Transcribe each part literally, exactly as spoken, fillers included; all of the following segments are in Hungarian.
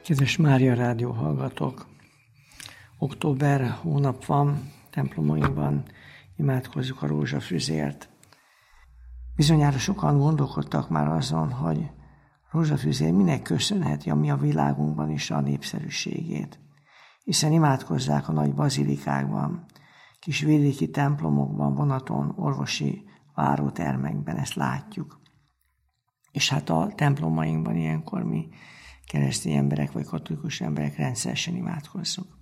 Kedves Mária Rádió hallgatók! Október hónap van, templomainkban imádkozzuk a rózsafüzért. Bizonyára sokan gondolkodtak már azon, hogy a rózsafüzér minek köszönheti a mi a világunkban is a népszerűségét. Hiszen imádkozzák a nagy bazilikákban, kis vidéki templomokban, vonaton, orvosi várótermekben, ezt látjuk. És hát a templomainkban ilyenkor mi keresztény emberek vagy katolikus emberek rendszeresen imádkozzuk.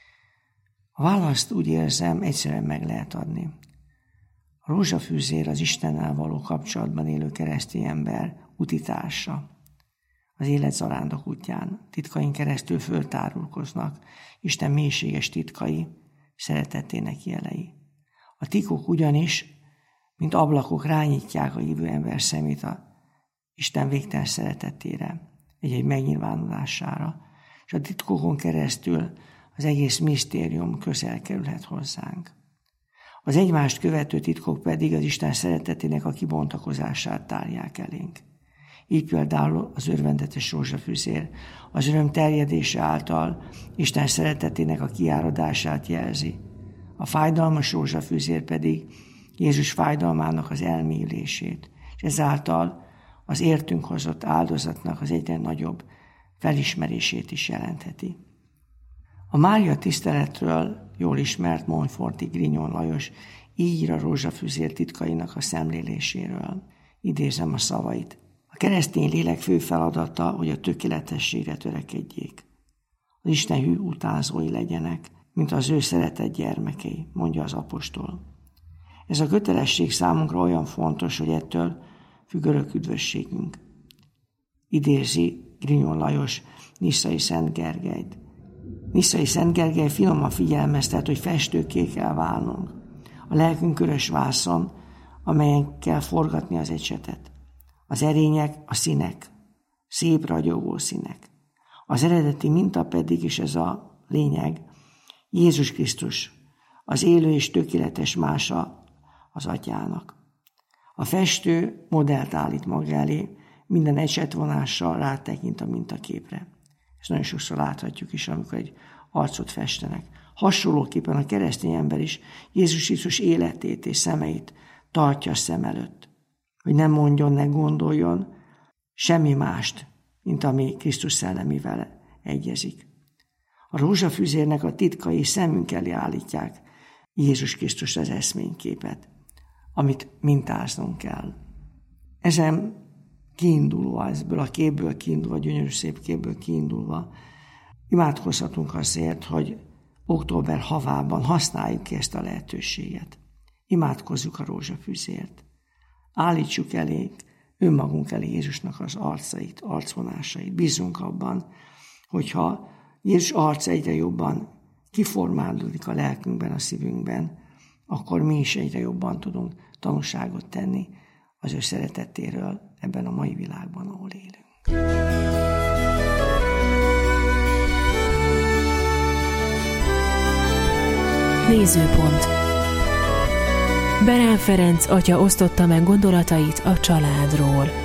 A választ úgy érzem, egyszerűen meg lehet adni. A rózsafüzér az Istennel való kapcsolatban élő keresztény ember utitársa. Az élet zarándok útján titkain keresztül föltárulkoznak Isten mélységes titkai, szeretetének jelei. A titkok ugyanis, mint ablakok rányítják a hívő ember szemét a Isten végtelen szeretetére, egy-egy megnyilvánulására, és a titkokon keresztül az egész misztérium közel kerülhet hozzánk. Az egymást követő titkok pedig az Isten szeretetének a kibontakozását tárják elénk. Így például az örvendetes rózsafüzér az öröm terjedése által Isten szeretetének a kiáradását jelzi. A fájdalmas rózsafüzér pedig Jézus fájdalmának az elmélyülését, és ezáltal az értünk hozott áldozatnak az egyre nagyobb felismerését is jelentheti. A Mária tiszteletről jól ismert Montforti Grignon Lajos így ír a rózsafüzér titkainak a szemléléséről. Idézem a szavait. A keresztény lélek fő feladata, hogy a tökéletességre törekedjék. Az Isten hű utánzói legyenek, mint az ő szeretett gyermekei, mondja az apostol. Ez a kötelesség számunkra olyan fontos, hogy ettől függ örök üdvösségünk. Idézi Grignon Lajos Nisszai Szent Gergelyt. Nisszai Szent Gergely finoman figyelmeztet, hogy festőkké kell válnunk. A lelkünk körös vászon, amelyen kell forgatni az ecsetet. Az erények a színek, szép ragyogó színek. Az eredeti minta pedig, és ez a lényeg, Jézus Krisztus, az élő és tökéletes mása az Atyának. A festő modellt állít maga elé, minden ecsetvonással rátekint a mintaképre. Ezt nagyon sokszor láthatjuk is, amikor egy arcot festenek. Hasonlóképpen a keresztény ember is Jézus Krisztus életét és szemeit tartja szem előtt. Hogy nem mondjon, ne gondoljon semmi mást, mint ami Krisztus szellemével egyezik. A rózsafüzérnek a titkai szemünk elé állítják Jézus Krisztus az eszményképet, amit mintáznunk kell. Ezen kiindulva, ebből a képből kiindulva, gyönyörű szép képből kiindulva, imádkozhatunk azért, hogy október havában használjuk ki ezt a lehetőséget. Imádkozzuk a rózsafüzért. Állítsuk elé, önmagunk elé Jézusnak az arcait, arcvonásait. Bízzunk abban, hogyha Jézus arca egyre jobban kiformálódik a lelkünkben, a szívünkben, akkor mi is egyre jobban tudunk tanúságot tenni az ő szeretetéről ebben a mai világban, ahol élünk. Nézőpont. Berán Ferenc atya osztotta meg gondolatait a családról.